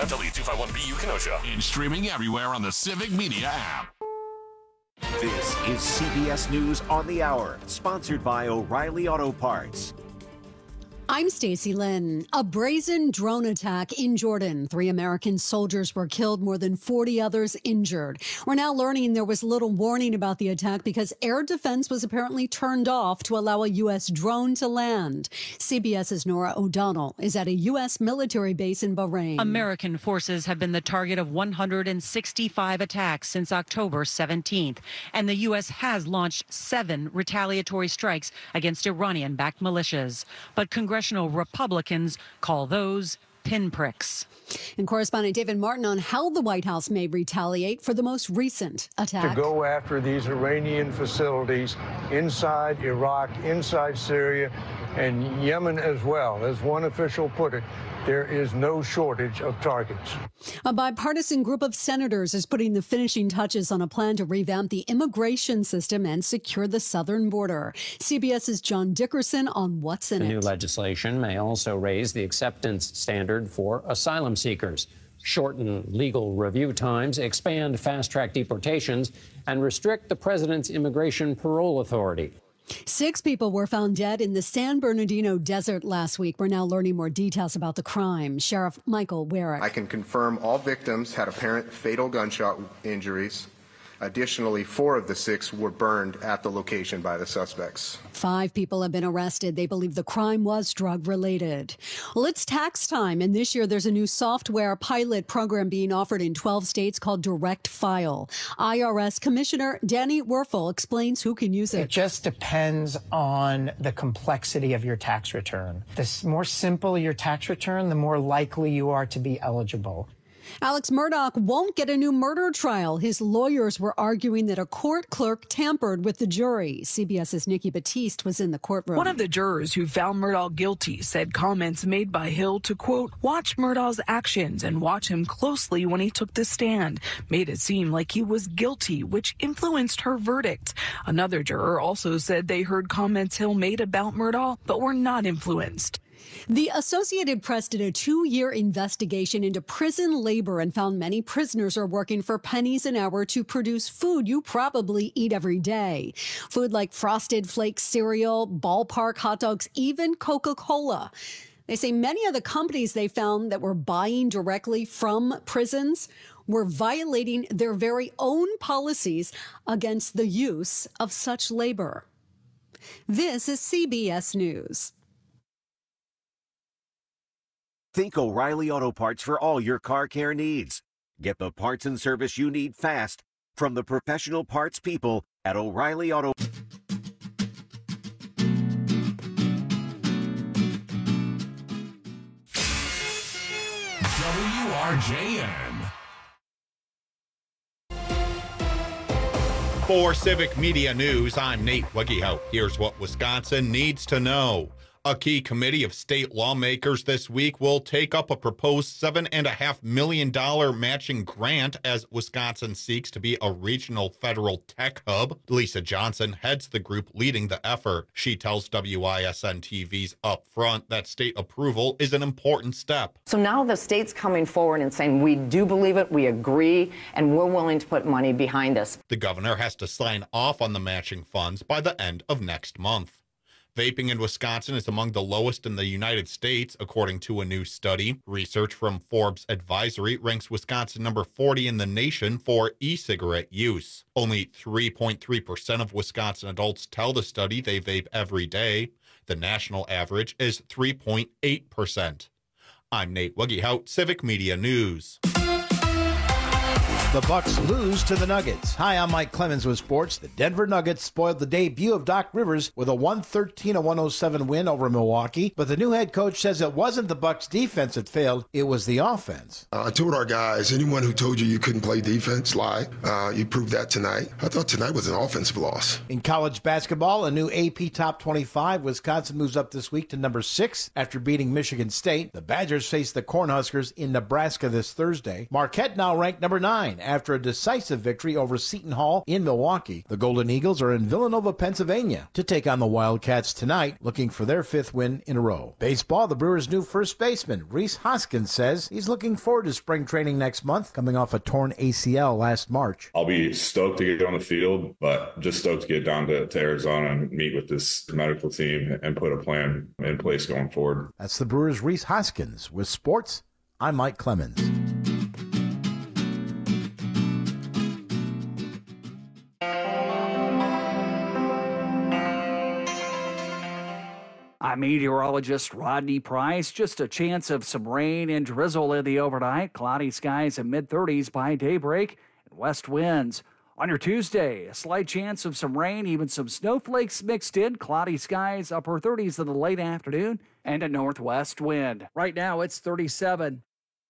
W251BU Kenosha. And streaming everywhere on the Civic Media app. This is CBS News on the Hour, sponsored by O'Reilly Auto Parts. I'm Stacey Lynn. A brazen drone attack in Jordan. 3 American soldiers were killed, more than 40 others injured. We're now learning there was little warning about the attack because air defense was apparently turned off to allow a U.S. drone to land. CBS's Nora O'Donnell is at a U.S. military base in Bahrain. American forces have been the target of 165 attacks since October 17th, and the U.S. has launched 7 retaliatory strikes against Iranian-backed militias. But congressional Republicans call those pinpricks. And correspondent David Martin on how the White House may retaliate for the most recent attack. To go after these Iranian facilities inside Iraq, inside Syria, and Yemen as well. As one official put it, there is no shortage of targets. A bipartisan group of senators is putting the finishing touches on a plan to revamp the immigration system and secure the southern border. CBS's John Dickerson on what's in it. The new legislation may also raise the acceptance standard for asylum seekers, shorten legal review times, expand fast-track deportations, and restrict the president's immigration parole authority. 6 people were found dead in the San Bernardino desert last week. We're now learning more details about the crime. Sheriff Michael Werrick. I can confirm all victims had apparent fatal gunshot injuries. Additionally, 4 of the 6 were burned at the location by the suspects. 5 people have been arrested. They believe the crime was drug-related. Well, it's tax time, and this year there's a new software pilot program being offered in 12 states called Direct File. IRS Commissioner Danny Werfel explains who can use it. It just depends on the complexity of your tax return. The more simple your tax return, the more likely you are to be eligible. Alex Murdaugh won't get a new murder trial. His lawyers were arguing that a court clerk tampered with the jury. CBS's Nikki Batiste was in the courtroom. One of the jurors who found Murdaugh guilty said comments made by Hill to, quote, watch Murdaugh's actions and watch him closely when he took the stand, made it seem like he was guilty, which influenced her verdict. Another juror also said they heard comments Hill made about Murdaugh, but were not influenced. The Associated Press did a 2-year investigation into prison labor and found many prisoners are working for pennies an hour to produce food you probably eat every day. Food like Frosted Flakes cereal, ballpark hot dogs, even Coca-Cola. They say many of the companies they found that were buying directly from prisons were violating their very own policies against the use of such labor. This is CBS News. Think O'Reilly Auto Parts for all your car care needs. Get the parts and service you need fast from the professional parts people at O'Reilly Auto. WRJN. For Civic Media News, I'm Nate Weggehout. Here's what Wisconsin needs to know. A key committee of state lawmakers this week will take up a proposed $7.5 million matching grant as Wisconsin seeks to be a regional federal tech hub. Lisa Johnson heads the group leading the effort. She tells WISN-TV's Upfront that state approval is an important step. So now the state's coming forward and saying, we do believe it, we agree, and we're willing to put money behind this. The governor has to sign off on the matching funds by the end of next month. Vaping in Wisconsin is among the lowest in the United States, according to a new study. Research from Forbes Advisory ranks Wisconsin number 40 in the nation for e-cigarette use. Only 3.3% of Wisconsin adults tell the study they vape every day. The national average is 3.8%. I'm Nate Weggehout, Civic Media News. The Bucks lose to the Nuggets. Hi, I'm Mike Clemens with sports. The Denver Nuggets spoiled the debut of Doc Rivers with a 113-107 win over Milwaukee, but the new head coach says it wasn't the Bucks' defense that failed, it was the offense. I told our guys, anyone who told you couldn't play defense, lied. You proved that tonight. I thought tonight was an offensive loss. In college basketball, a new AP Top 25, Wisconsin moves up this week to number 6 after beating Michigan State. The Badgers face the Cornhuskers in Nebraska this Thursday. Marquette now ranked number 9 after a decisive victory over Seton Hall in Milwaukee. The Golden Eagles are in Villanova, Pennsylvania to take on the Wildcats tonight, looking for their 5th win in a row. Baseball, the Brewers' new first baseman, Rhys Hoskins, says he's looking forward to spring training next month, coming off a torn ACL last March. I'll be stoked to get on the field, but just stoked to get down to Arizona and meet with this medical team and put a plan in place going forward. That's the Brewers' Rhys Hoskins. With sports, I'm Mike Clemens. I'm meteorologist Rodney Price. Just a chance of some rain and drizzle in the overnight. Cloudy skies in mid-30s by daybreak and west winds. On your Tuesday, a slight chance of some rain, even some snowflakes mixed in. Cloudy skies, upper 30s in the late afternoon, and a northwest wind. Right now, it's 37.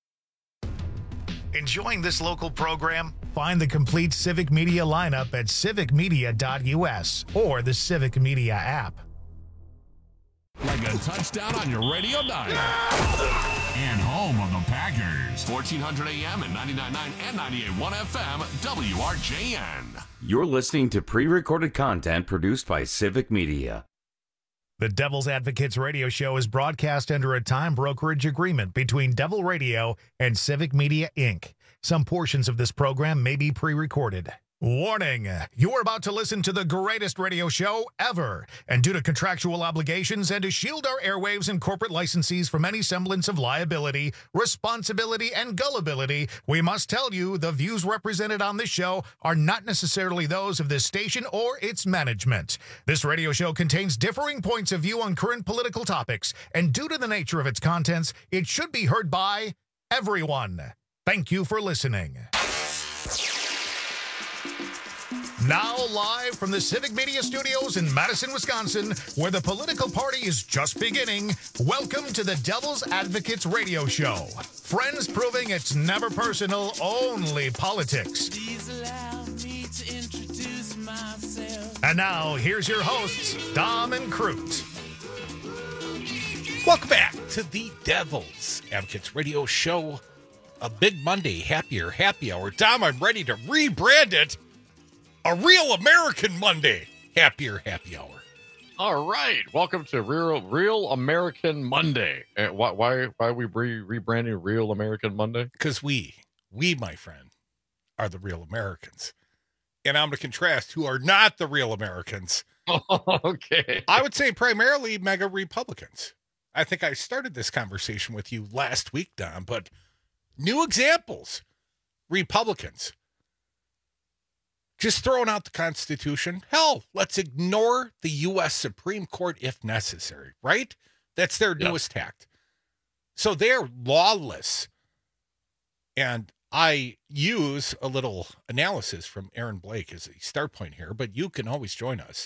Enjoying this local program? Find the complete Civic Media lineup at civicmedia.us or the Civic Media app. Like a touchdown on your radio dial. And home of the Packers. 1400 AM and 99.9 and 98.1 FM, WRJN. You're listening to pre-recorded content produced by Civic Media. The Devil's Advocates radio show is broadcast under a time brokerage agreement between Devil Radio and Civic Media, Inc. Some portions of this program may be pre-recorded. Warning, you're about to listen to the greatest radio show ever. And due to contractual obligations and to shield our airwaves and corporate licensees from any semblance of liability, responsibility, and gullibility, we must tell you the views represented on this show are not necessarily those of this station or its management. This radio show contains differing points of view on current political topics, and due to the nature of its contents, it should be heard by everyone. Thank you for listening. Now live from the Civic Media Studios in Madison, Wisconsin, where the political party is just beginning, welcome to the Devil's Advocates radio show. Friends proving it's never personal, only politics. Please allow me to introduce myself. And now, here's your hosts, Dom and Crute. Welcome back to the Devil's Advocates radio show. A big Monday, happy hour. Dom, I'm ready to rebrand it. A Real American Monday. Happier happy hour. All right. Welcome to Real American Monday. Why are we rebranding Real American Monday? Because we, my friend, are the real Americans. And I'm going to contrast who are not the real Americans. Okay. I would say primarily mega Republicans. I think I started this conversation with you last week, Don, but new examples. Republicans. Just throwing out the Constitution. Hell, let's ignore the U.S. Supreme Court if necessary, right? That's their newest tact. So they're lawless. And I use a little analysis from Aaron Blake as a start point here, but you can always join us.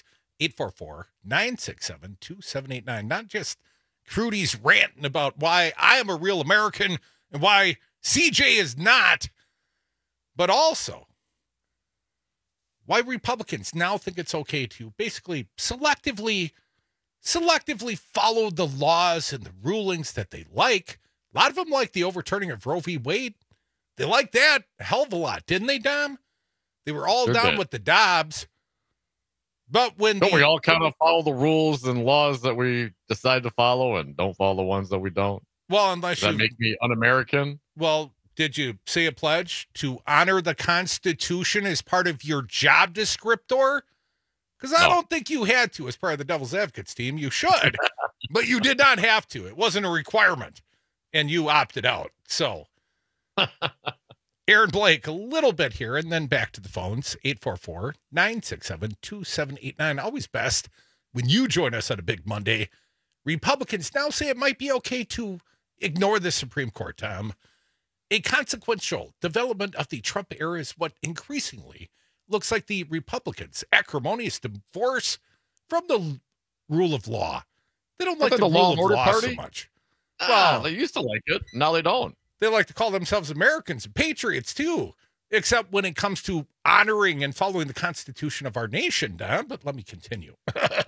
844-967-2789. Not just Crudy's ranting about why I am a real American and why CJ is not, but also why Republicans now think it's okay to basically selectively follow the laws and the rulings that they like. A lot of them like the overturning of Roe v. Wade. They like that a hell of a lot, didn't they, Dom? They were all down with the Dobbs. But when we all kind of follow the rules and laws that we decide to follow and don't follow the ones that we don't? Well, unless Does that make me un-American? Well, did you say a pledge to honor the Constitution as part of your job descriptor? Because I don't think you had to as part of the Devil's Advocates team. You should, but you did not have to. It wasn't a requirement, and you opted out. So, Aaron Blake, a little bit here, and then back to the phones, 844-967-2789. Always best when you join us on a big Monday. Republicans now say it might be okay to ignore the Supreme Court, Tom. A consequential development of the Trump era is what increasingly looks like the Republicans' acrimonious divorce from the rule of law. They don't like the rule of law so much. Well, they used to like it. Now they don't. They like to call themselves Americans and patriots, too, except when it comes to honoring and following the Constitution of our nation, Don. But let me continue.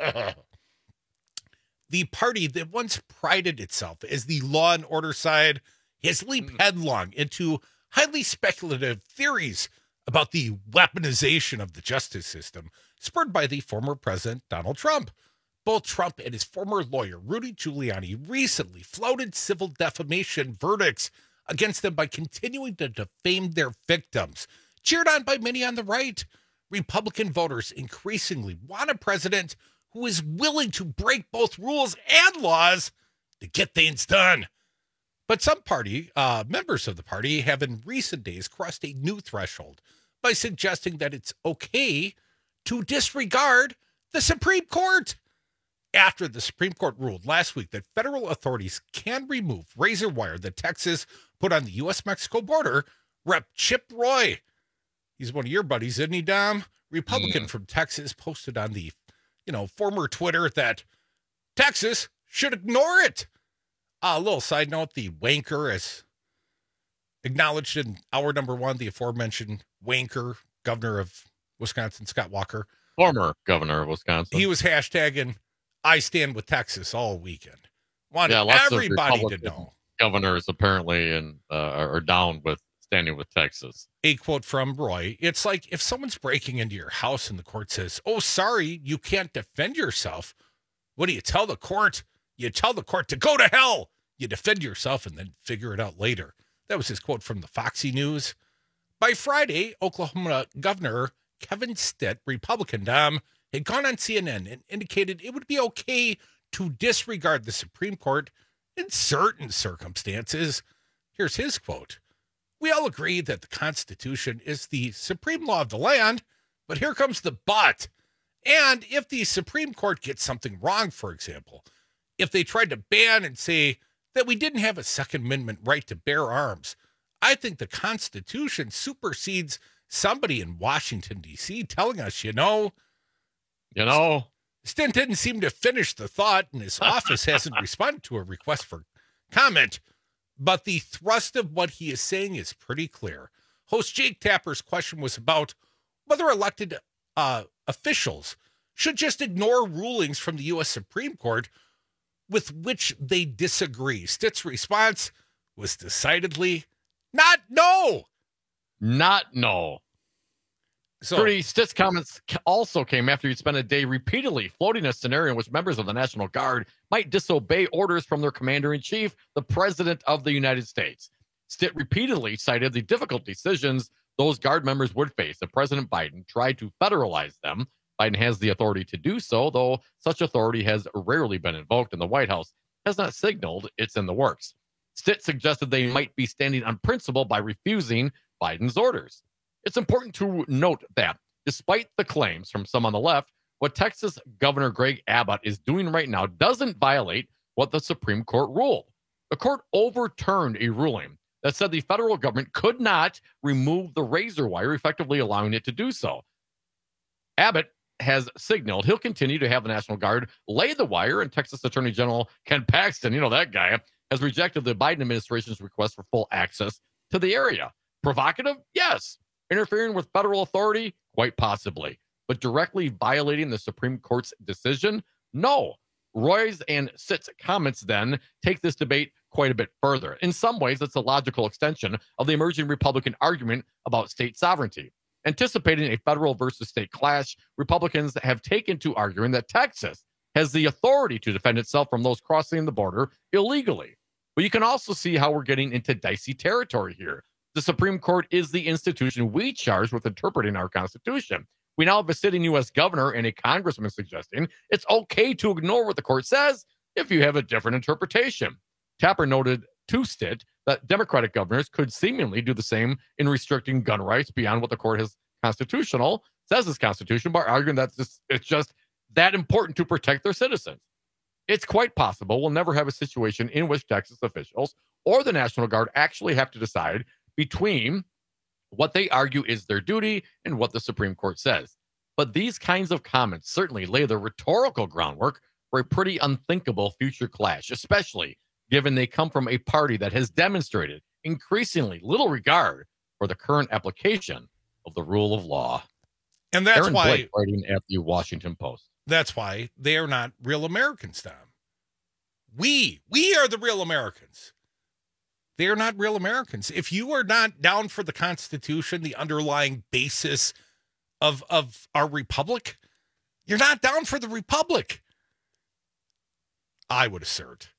The party that once prided itself as the law and order side has leaped headlong into highly speculative theories about the weaponization of the justice system spurred by the former President Donald Trump. Both Trump and his former lawyer, Rudy Giuliani, recently flouted civil defamation verdicts against them by continuing to defame their victims. Cheered on by many on the right, Republican voters increasingly want a president who is willing to break both rules and laws to get things done. But some party, members of the party have in recent days crossed a new threshold by suggesting that it's okay to disregard the Supreme Court. After the Supreme Court ruled last week that federal authorities can remove razor wire that Texas put on the U.S.-Mexico border, Rep. Chip Roy, he's one of your buddies, isn't he, Dom? Republican from Texas, posted on the, former Twitter that Texas should ignore it. A little side note, the wanker, as acknowledged in hour number one, the aforementioned wanker, governor of Wisconsin, Scott Walker. Former governor of Wisconsin. He was hashtagging, I stand with Texas all weekend. Wanted lots everybody of to know. Governors apparently are down with standing with Texas. A quote from Roy, it's like if someone's breaking into your house and the court says, oh, sorry, you can't defend yourself. What do you tell the court? You tell the court to go to hell. You defend yourself and then figure it out later. That was his quote from the Foxy News. By Friday, Oklahoma Governor Kevin Stitt, Republican Dom, had gone on CNN and indicated it would be okay to disregard the Supreme Court in certain circumstances. Here's his quote. We all agree that the Constitution is the supreme law of the land, but here comes the but. And if the Supreme Court gets something wrong, for example, if they tried to ban and say that we didn't have a Second Amendment right to bear arms, I think the Constitution supersedes somebody in Washington, D.C. telling us, Stitt didn't seem to finish the thought, and his office hasn't responded to a request for comment. But the thrust of what he is saying is pretty clear. Host Jake Tapper's question was about whether elected officials should just ignore rulings from the U.S. Supreme Court with which they disagree. Stitt's response was decidedly not no. So Stitt's comments also came after he'd spent a day repeatedly floating a scenario in which members of the National Guard might disobey orders from their commander-in-chief, the President of the United States. Stitt repeatedly cited the difficult decisions those Guard members would face if President Biden tried to federalize them. Biden has the authority to do so, though such authority has rarely been invoked, and the White House has not signaled it's in the works. Stitt suggested they might be standing on principle by refusing Biden's orders. It's important to note that, despite the claims from some on the left, what Texas Governor Greg Abbott is doing right now doesn't violate what the Supreme Court ruled. The court overturned a ruling that said the federal government could not remove the razor wire, effectively allowing it to do so. Abbott has signaled he'll continue to have the National Guard lay the wire, and Texas Attorney General Ken Paxton, that guy, has rejected the Biden administration's request for full access to the area. Provocative? Yes. Interfering with federal authority? Quite possibly. But directly violating the Supreme Court's decision? No. Roy's and Stitt's comments then take this debate quite a bit further. In some ways, it's a logical extension of the emerging Republican argument about state sovereignty. Anticipating a federal versus state clash, Republicans have taken to arguing that Texas has the authority to defend itself from those crossing the border illegally. But you can also see how we're getting into dicey territory here. The Supreme Court is the institution we charge with interpreting our Constitution. We now have a sitting U.S. governor and a congressman suggesting it's okay to ignore what the court says if you have a different interpretation. Tapper noted to Stitt that Democratic governors could seemingly do the same in restricting gun rights beyond what the court says is constitutional, by arguing that it's just that important to protect their citizens. It's quite possible we'll never have a situation in which Texas officials or the National Guard actually have to decide between what they argue is their duty and what the Supreme Court says. But these kinds of comments certainly lay the rhetorical groundwork for a pretty unthinkable future clash, especially given they come from a party that has demonstrated increasingly little regard for the current application of the rule of law. And that's Aaron why Blake, writing at the Washington Post. That's why they are not real Americans, Tom. We are the real Americans. They are not real Americans. If you are not down for the Constitution, the underlying basis of our republic, you're not down for the republic. I would assert.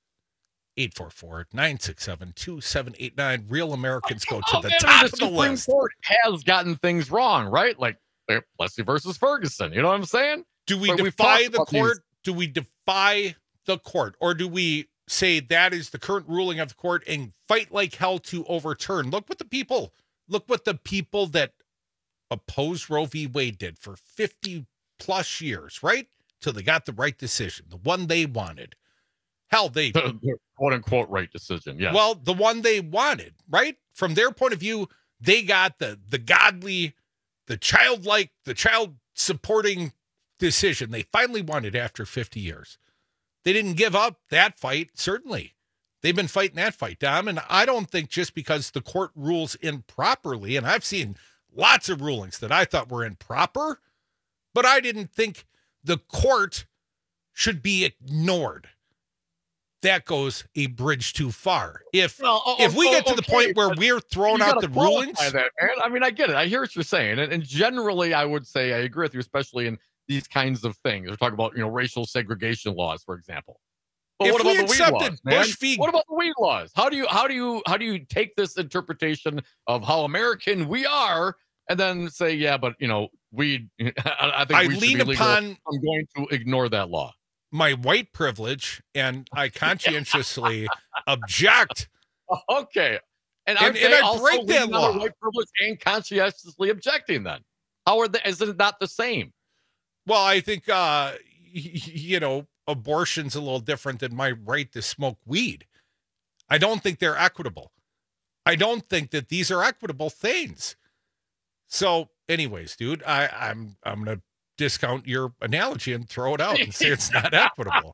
844-967-2789. Real Americans go to the top of the Supreme list. Court has gotten things wrong, right? Like Plessy versus Ferguson. You know what I'm saying? Do we But we've defy talked the about court? these- Do we defy the court? Or do we say that is the current ruling of the court and fight like hell to overturn? Look what the people that oppose Roe v. Wade did for 50 plus years, right? Till they got the right decision, the one they wanted. Hell, the quote unquote right decision. Yes. Well, the one they wanted, right? From their point of view, they got the godly, the childlike, the child supporting decision they finally wanted after 50 years. They didn't give up that fight, certainly. They've been fighting that fight, Dom, and I don't think just because the court rules improperly, and I've seen lots of rulings that I thought were improper, but I didn't think the court should be ignored. That goes a bridge too far. If we get to the point where we're throwing out the rulings, that, man. I mean, I get it. I hear what you're saying, and generally, I would say I agree with you, especially in these kinds of things. We're talking about racial segregation laws, for example. But what about the weed laws, man? What about the weed laws? How do you take this interpretation of how American we are, and then say, yeah, but weed? I think weed should be legal. I'm going to ignore that law. My white privilege, and I conscientiously object. Okay. And I break that law. White privilege and conscientiously objecting then? How are they? Is it not the same? Well, I think, abortion's a little different than my right to smoke weed. I don't think they're equitable. I don't think that these are equitable things. So anyways, dude, I'm going to discount your analogy and throw it out and say it's not equitable.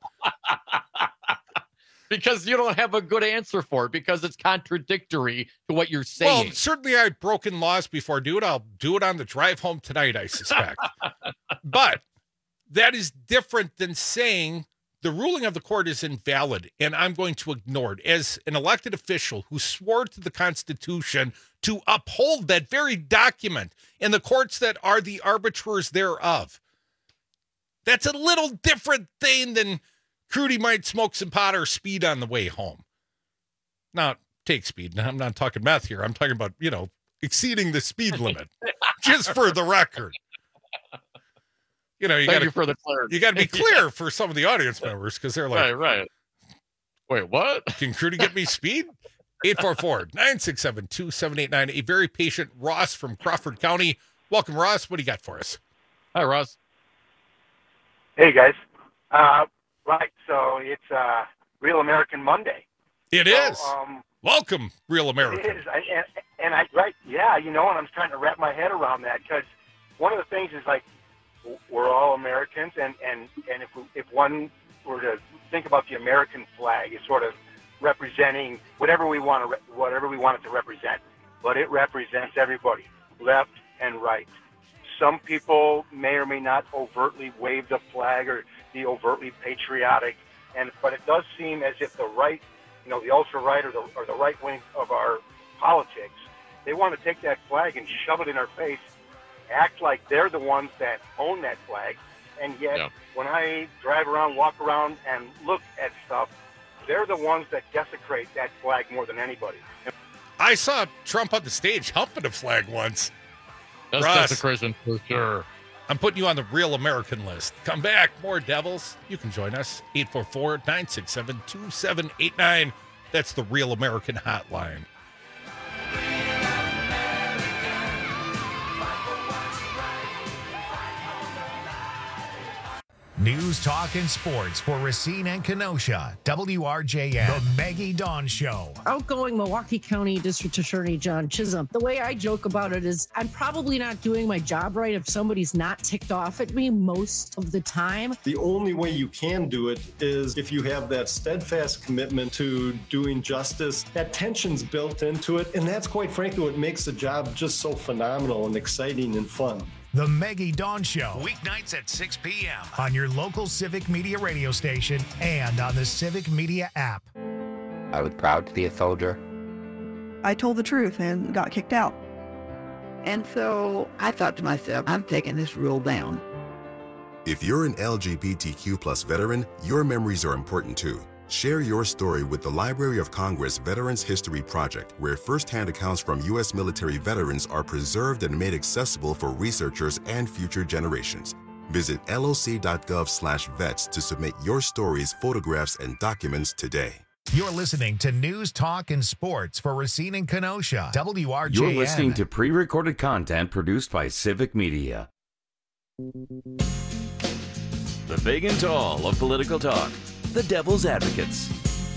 Because you don't have a good answer for it, because it's contradictory to what you're saying. Well, certainly I've broken laws before, dude. I'll do it on the drive home tonight, I suspect. But that is different than saying the ruling of the court is invalid and I'm going to ignore it. As an elected official who swore to the Constitution to uphold that very document and the courts that are the arbiters thereof. That's a little different thing than Crudy might smoke some pot or speed on the way home. Now, take speed. I'm not talking meth here. I'm talking about, exceeding the speed limit, just for the record. You got to be clear for some of the audience members because they're like, right. Wait, what? Can Crudy get me speed? 844-967-2789. A very patient Ross from Crawford County. Welcome, Ross. What do you got for us? Hi, Ross. Hey, guys. Right, so it's Real American Monday. It is. Welcome, Real American. It is, and I'm trying to wrap my head around that because one of the things is like we're all Americans, and if one were to think about the American flag as sort of representing whatever we want it to represent, but it represents everybody, left and right. Some people may or may not overtly wave the flag or be overtly patriotic, but it does seem as if the right, the ultra right or the right wing of our politics, they want to take that flag and shove it in our face, act like they're the ones that own that flag, and yet when I drive around, walk around, and look at stuff, they're the ones that desecrate that flag more than anybody. I saw Trump on the stage humping a flag once. That's desecration for sure. I'm putting you on the Real American list. Come back. More Devils. You can join us. 844-967-2789. That's the Real American hotline. News, talk, and sports for Racine and Kenosha. WRJN, The Maggie Dawn Show. Outgoing Milwaukee County District Attorney John Chisholm. The way I joke about it is I'm probably not doing my job right if somebody's not ticked off at me most of the time. The only way you can do it is if you have that steadfast commitment to doing justice. That tension's built into it, and that's quite frankly what makes the job just so phenomenal and exciting and fun. The Maggie Dawn Show, weeknights at 6 p.m. on your local Civic Media radio station and on the Civic Media app. I was proud to be a soldier. I told the truth and got kicked out. And so I thought to myself, I'm taking this rule down. If you're an LGBTQ plus veteran, your memories are important too. Share your story with the Library of Congress Veterans History Project, where firsthand accounts from U.S. military veterans are preserved and made accessible for researchers and future generations. Visit loc.gov/vets to submit your stories, photographs, and documents today. You're listening to News, Talk, and Sports for Racine and Kenosha. WRJN. You're listening to pre-recorded content produced by Civic Media. The big and tall of political talk. The Devil's Advocates.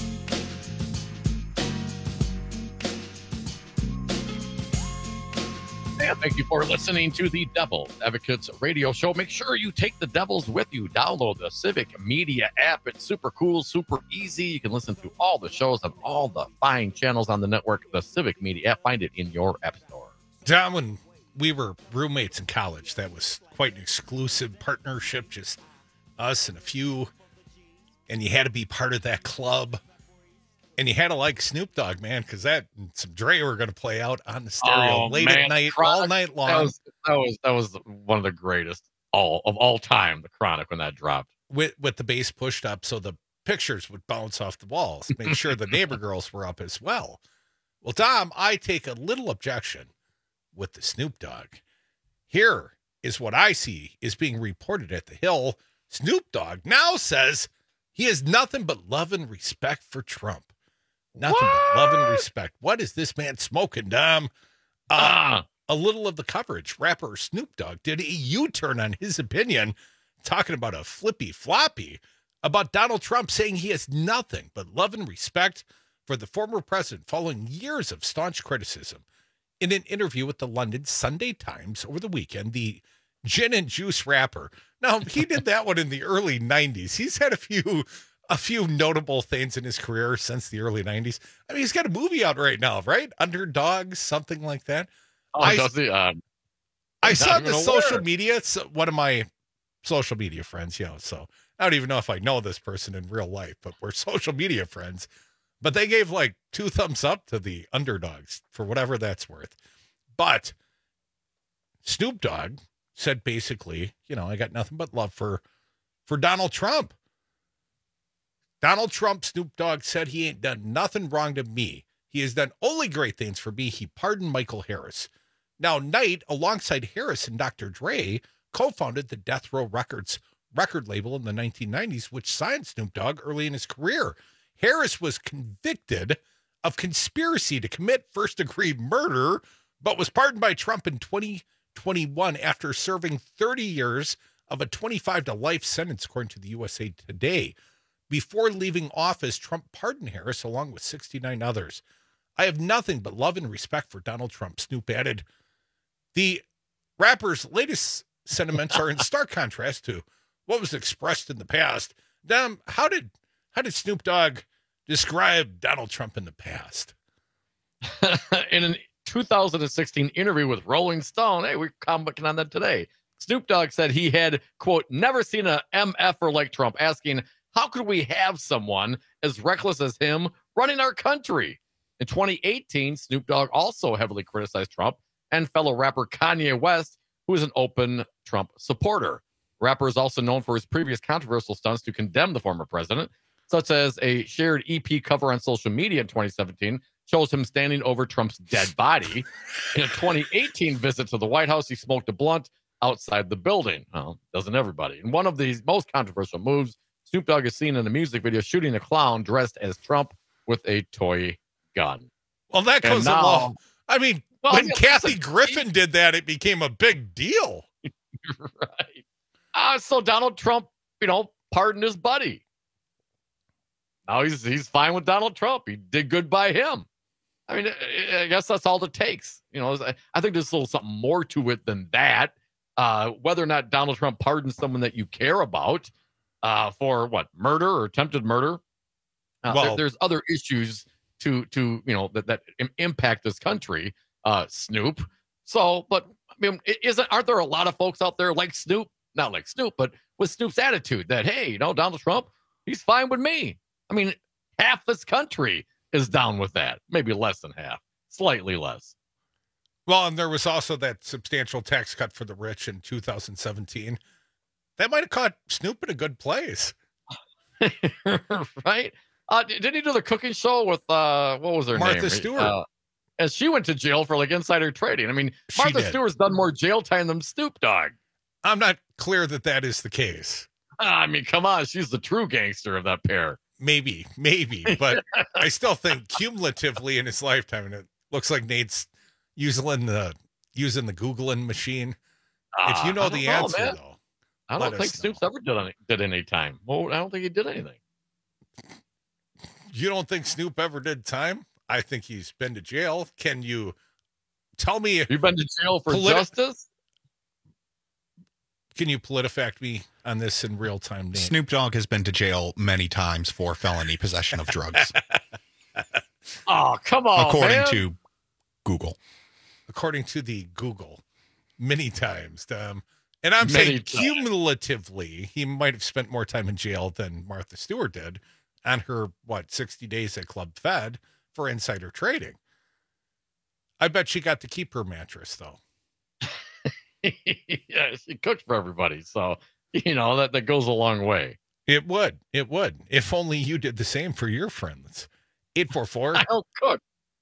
And thank you for listening to the Devil's Advocates radio show. Make sure you take the Devils with you. Download the Civic Media app. It's super cool, super easy. You can listen to all the shows on all the fine channels on the network. The Civic Media app. Find it in your app store. John, when we were roommates in college, that was quite an exclusive partnership, just us and a few. And you had to be part of that club. And you had to like Snoop Dogg, man, because that and some Dre were going to play out on the stereo late at night, all night long. That was one of the greatest of all time, the Chronic, when that dropped. With the bass pushed up so the pictures would bounce off the walls. Make sure the neighbor girls were up as well. Well, Tom, I take a little objection with the Snoop Dogg. Here is what I see is being reported at the Hill. Snoop Dogg now says he has nothing but love and respect for Trump. Nothing but love and respect. What is this man smoking, Dom? A little of the coverage. Rapper Snoop Dogg did a U-turn on his opinion, talking about a flippy floppy about Donald Trump, saying he has nothing but love and respect for the former president following years of staunch criticism. In an interview with the London Sunday Times over the weekend, the gin and juice rapper. Now, he did that one in the early 90s. He's had a few notable things in his career since the early 90s. I mean, he's got a movie out right now, right? Underdogs, something like that. Does he? I saw the social media. One of my social media friends, so I don't even know if I know this person in real life, but we're social media friends. But they gave like 2 thumbs up to the Underdogs for whatever that's worth. But Snoop Dogg said basically, I got nothing but love for Donald Trump. Donald Trump, Snoop Dogg, said he ain't done nothing wrong to me. He has done only great things for me. He pardoned Michael Harris. Now, Knight, alongside Harris and Dr. Dre, co-founded the Death Row Records record label in the 1990s, which signed Snoop Dogg early in his career. Harris was convicted of conspiracy to commit first-degree murder, but was pardoned by Trump in 2021 after serving 30 years of a 25 to life sentence, according to the USA Today. Before leaving office, Trump pardoned Harris along with 69 others. I have nothing but love and respect for Donald Trump, Snoop added. The rapper's latest sentiments are in stark contrast to what was expressed in the past. Dom, how did Snoop Dogg describe Donald Trump in the past? In a 2016 interview with Rolling Stone, hey, we're commenting on that today, Snoop Dogg said he had, quote, never seen a MFer like Trump, asking, how could we have someone as reckless as him running our country? In 2018, Snoop Dogg also heavily criticized Trump and fellow rapper Kanye West, who is an open Trump supporter. The rapper is also known for his previous controversial stunts to condemn the former president, such as a shared EP cover on social media in 2017 shows him standing over Trump's dead body. In a 2018 visit to the White House, he smoked a blunt outside the building. Well, doesn't everybody? In one of these most controversial moves, Snoop Dogg is seen in a music video shooting a clown dressed as Trump with a toy gun. Well, that goes along. I mean, when Kathy Griffin did that, it became a big deal. Right. So Donald Trump, pardoned his buddy. Now he's fine with Donald Trump. He did good by him. I mean, I guess that's all it takes. I think there's a little something more to it than that. Whether or not Donald Trump pardons someone that you care about for murder or attempted murder. There's other issues to that impact this country, Snoop. So, but I mean, aren't there a lot of folks out there like Snoop? Not like Snoop, but with Snoop's attitude that, hey, Donald Trump, he's fine with me. I mean, half this country is down with that. Maybe less than half. slightly less. Well, and there was also that substantial tax cut for the rich in 2017. That might have caught Snoop in a good place. Right? Didn't he do the cooking show with, what was her name? Martha Stewart. And she went to jail for like insider trading. I mean, Martha Stewart's done more jail time than Snoop Dogg. I'm not clear that is the case. I mean, come on. She's the true gangster of that pair. Maybe. But I still think cumulatively in his lifetime, and it looks like Nate's using the Googling machine. If you know the answer, man. though. I don't think Snoop's ever did any time. Well, I don't think he did anything. You don't think Snoop ever did time? I think he's been to jail. Can you tell me? You've been to jail for justice? Can you PolitiFact me on this in real time, Nate? Snoop Dogg has been to jail many times for felony possession of drugs. Oh, come on, according to Google. According to the Google, many times. And I'm saying cumulatively, he might have spent more time in jail than Martha Stewart did on her, 60 days at Club Fed for insider trading. I bet she got to keep her mattress, though. Yeah, she cooked for everybody. So, that goes a long way. It would. If only you did the same for your friends. 844 I'll cook.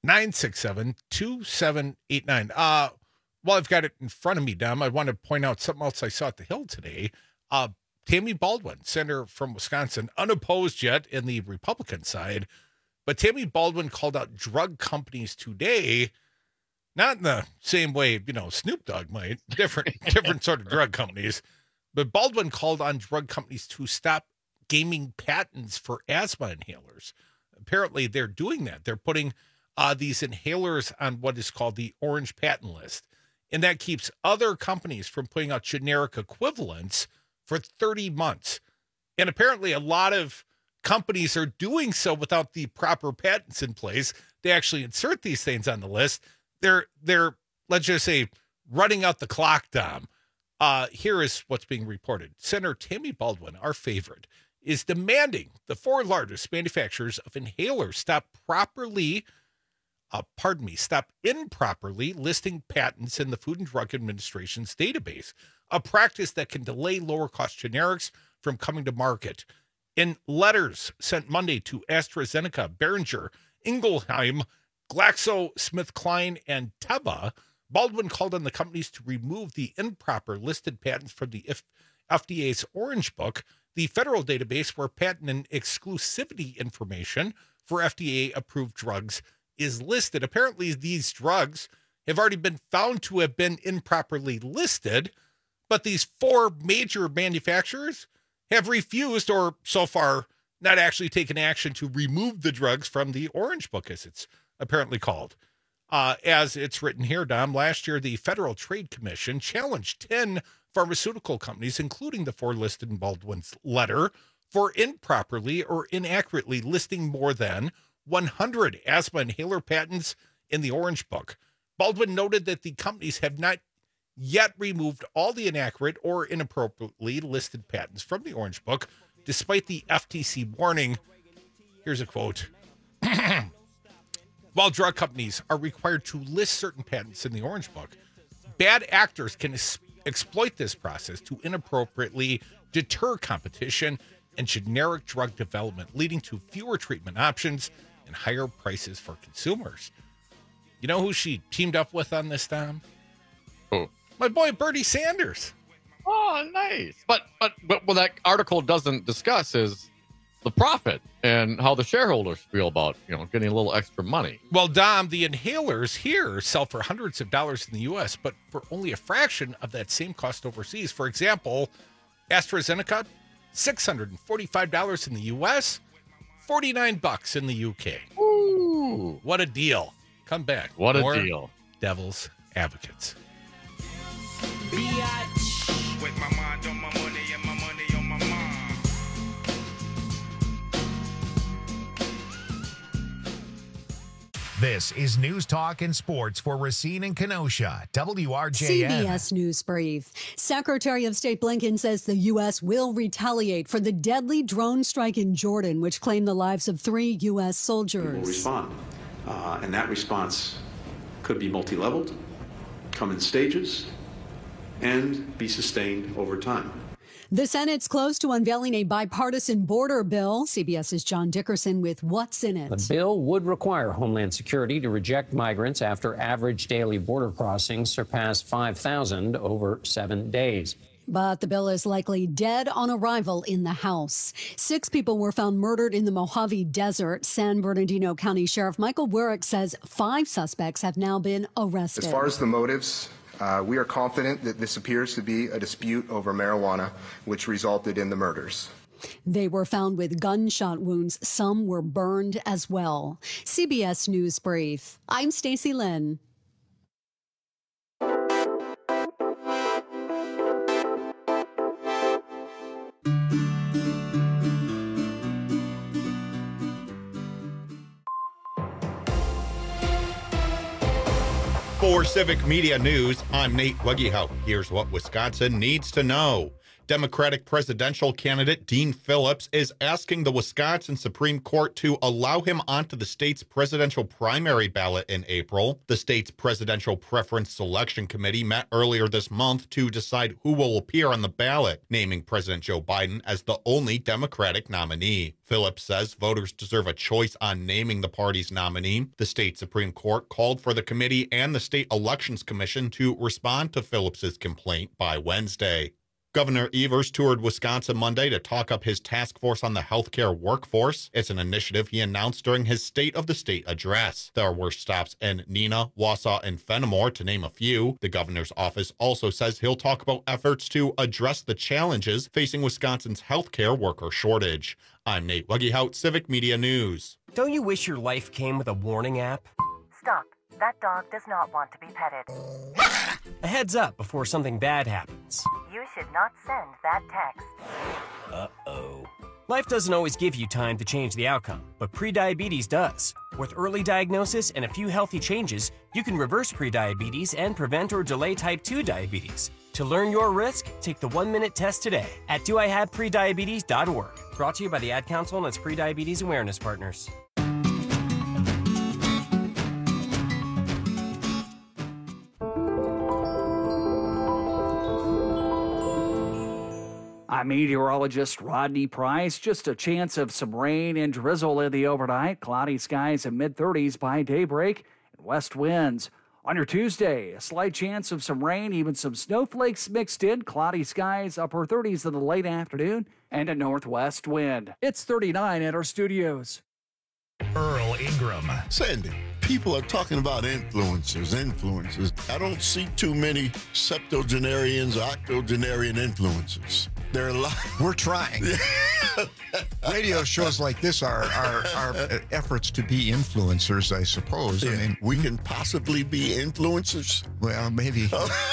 967-2789. Well, I've got it in front of me, Dom. I want to point out something else I saw at the Hill today. Tammy Baldwin, senator from Wisconsin, unopposed yet in the Republican side, but Tammy Baldwin called out drug companies today, not in the same way, Snoop Dogg might, different sort of drug companies, but Baldwin called on drug companies to stop gaming patents for asthma inhalers. Apparently, they're doing that. They're putting these inhalers on what is called the orange patent list. And that keeps other companies from putting out generic equivalents for 30 months. And apparently a lot of companies are doing so without the proper patents in place. They actually insert these things on the list. They're let's just say, running out the clock, Dom. Here is what's being reported. Senator Tammy Baldwin, our favorite, is demanding the 4 largest manufacturers of inhalers stop improperly listing patents in the Food and Drug Administration's database, a practice that can delay lower-cost generics from coming to market. In letters sent Monday to AstraZeneca, Boehringer, Ingelheim, GlaxoSmithKline, and Teva, Baldwin called on the companies to remove the improper listed patents from the FDA's Orange Book, the federal database where patent and exclusivity information for FDA-approved drugs is listed. Apparently, these drugs have already been found to have been improperly listed, but these 4 major manufacturers have refused, or so far not actually taken action to remove the drugs from the Orange Book, as it's apparently called. As it's written here, Dom, last year the Federal Trade Commission challenged 10 pharmaceutical companies, including the 4 listed in Baldwin's letter, for improperly or inaccurately listing more than 100 asthma inhaler patents in the Orange Book. Baldwin noted that the companies have not yet removed all the inaccurate or inappropriately listed patents from the Orange Book, despite the FTC warning. Here's a quote. While drug companies are required to list certain patents in the Orange Book, bad actors can exploit this process to inappropriately deter competition and generic drug development, leading to fewer treatment options and higher prices for consumers. You know who she teamed up with on this, Dom? Who? My boy Bernie Sanders. Oh, nice. But what that article doesn't discuss is the profit and how the shareholders feel about, getting a little extra money. Well, Dom, the inhalers here sell for hundreds of dollars in the U.S., but for only a fraction of that same cost overseas. For example, AstraZeneca, $645 in the U.S., $49 in the U.K. Ooh. What a deal. Come back. What More a deal. Devil's Advocates. With my mind on my money and my money on my mind. This is News Talk and Sports for Racine and Kenosha, WRJN. CBS News Brief. Secretary of State Blinken says the U.S. will retaliate for the deadly drone strike in Jordan, which claimed the lives of 3 U.S. soldiers. We will respond, and that response could be multi-leveled, come in stages, and be sustained over time. The Senate's close to unveiling a bipartisan border bill. CBS's John Dickerson with what's in it. The bill would require Homeland Security to reject migrants after average daily border crossings surpass 5,000 over 7 days. But the bill is likely dead on arrival in the House. 6 people were found murdered in the Mojave Desert. San Bernardino County Sheriff Michael Werrick says 5 suspects have now been arrested. As far as the motives, we are confident that this appears to be a dispute over marijuana, which resulted in the murders. They were found with gunshot wounds. Some were burned as well. CBS News Brief. I'm Stacey Lynn. For Civic Media News, I'm Nate Wegehout. Here's what Wisconsin needs to know. Democratic presidential candidate Dean Phillips is asking the Wisconsin Supreme Court to allow him onto the state's presidential primary ballot in April. The state's Presidential Preference Selection Committee met earlier this month to decide who will appear on the ballot, naming President Joe Biden as the only Democratic nominee. Phillips says voters deserve a choice on naming the party's nominee. The state Supreme Court called for the committee and the State Elections Commission to respond to Phillips's complaint by Wednesday. Governor Evers toured Wisconsin Monday to talk up his task force on the healthcare workforce. It's an initiative he announced during his State of the State address. There were stops in Neenah, Wausau, and Fenimore, to name a few. The governor's office also says he'll talk about efforts to address the challenges facing Wisconsin's healthcare worker shortage. I'm Nate Wegehout, Civic Media News. Don't you wish your life came with a warning app? Stop. That dog does not want to be petted. A heads up before something bad happens. You should not send that text. Uh-oh. Life doesn't always give you time to change the outcome, but prediabetes does. With early diagnosis and a few healthy changes, you can reverse prediabetes and prevent or delay type 2 diabetes. To learn your risk, take the 1-minute test today at doihaveprediabetes.org. Brought to you by the Ad Council and its prediabetes awareness partners. I'm meteorologist Rodney Price. Just a chance of some rain and drizzle in the overnight. Cloudy skies in mid-30s by daybreak and west winds. On your Tuesday, a slight chance of some rain, even some snowflakes mixed in. Cloudy skies, upper 30s in the late afternoon, and a northwest wind. It's 39 at our studios. Earl Ingram. Sandy, people are talking about influencers. I don't see too many septuagenarians or octogenarian influencers. There are a lot. We're trying. Radio shows like this are efforts to be influencers, I suppose. Yeah. I mean, we can possibly be influencers. Well, maybe.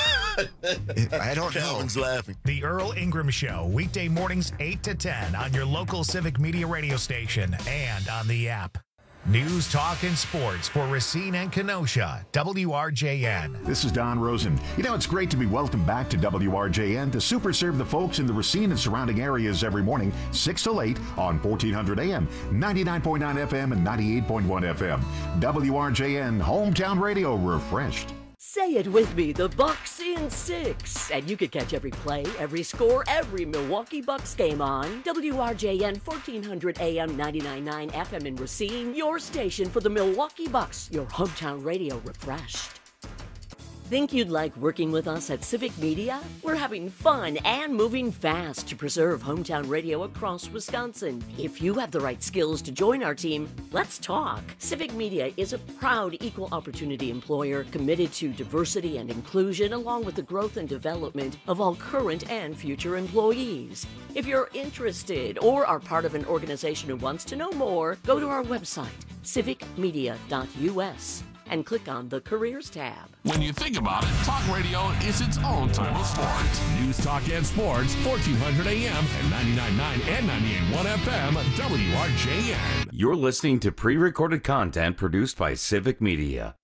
I don't know. Calvin's laughing. The Earl Ingram Show, weekday mornings 8 to 10 on your local Civic Media radio station and on the app. News, talk, and sports for Racine and Kenosha, WRJN. This is Don Rosen. You know, it's great to be welcomed back to WRJN to super serve the folks in the Racine and surrounding areas every morning, 6 till 8 on 1400 AM, 99.9 FM, and 98.1 FM. WRJN, hometown radio refreshed. Say it with me, the Bucks in 6. And you can catch every play, every score, every Milwaukee Bucks game on WRJN 1400 AM 99.9 FM in Racine, your station for the Milwaukee Bucks, your hometown radio refreshed. Think you'd like working with us at Civic Media? We're having fun and moving fast to preserve hometown radio across Wisconsin. If you have the right skills to join our team, let's talk. Civic Media is a proud equal opportunity employer committed to diversity and inclusion along with the growth and development of all current and future employees. If you're interested or are part of an organization who wants to know more, go to our website, civicmedia.us. and click on the Careers tab. When you think about it, talk radio is its own type of sports. News, talk, and sports, 1400 AM and 99.9 and 98.1 FM, WRJN. You're listening to pre-recorded content produced by Civic Media.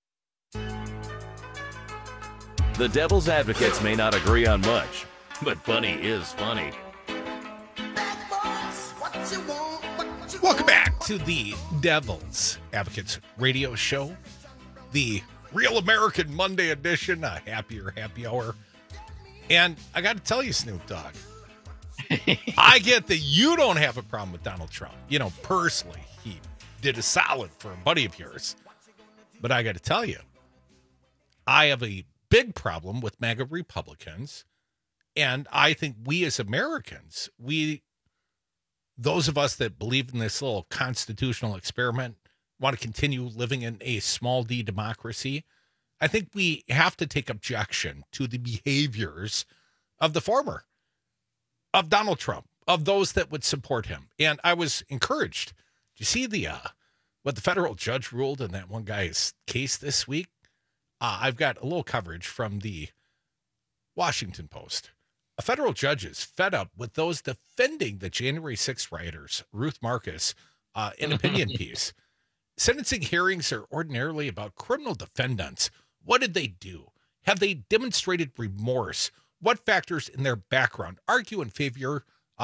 The Devil's Advocates may not agree on much, but funny is funny. Welcome back to the Devil's Advocates radio show, the Real American Monday edition, a happier happy hour. And I got to tell you, Snoop Dogg, I get that you don't have a problem with Donald Trump. You know, personally, he did a solid for a buddy of yours. But I got to tell you, I have a big problem with MAGA Republicans. And I think we as Americans, those of us that believe in this little constitutional experiment, want to continue living in a small d democracy, I think we have to take objection to the behaviors of the former, of Donald Trump, of those that would support him. And I was encouraged. Do you see what the federal judge ruled in that one guy's case this week? I've got a little coverage from the Washington Post. A federal judge is fed up with those defending the January 6th rioters, Ruth Marcus, in opinion piece. Sentencing hearings are ordinarily about criminal defendants. What did they do? Have they demonstrated remorse? What factors in their background argue in favor